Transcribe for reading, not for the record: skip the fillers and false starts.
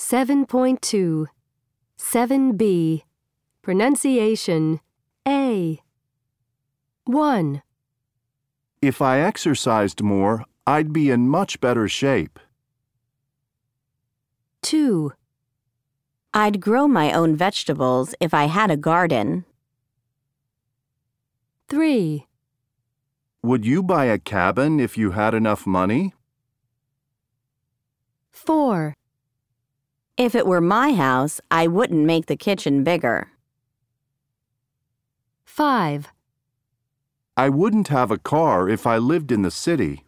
7.2 7b Pronunciation A 1. If I exercised more, I'd be in much better shape. 2. I'd grow my own vegetables if I had a garden. 3. Would you buy a cabin if you had enough money? 4. If it were my house, I wouldn't make the kitchen bigger. 5. I wouldn't have a car if I lived in the city.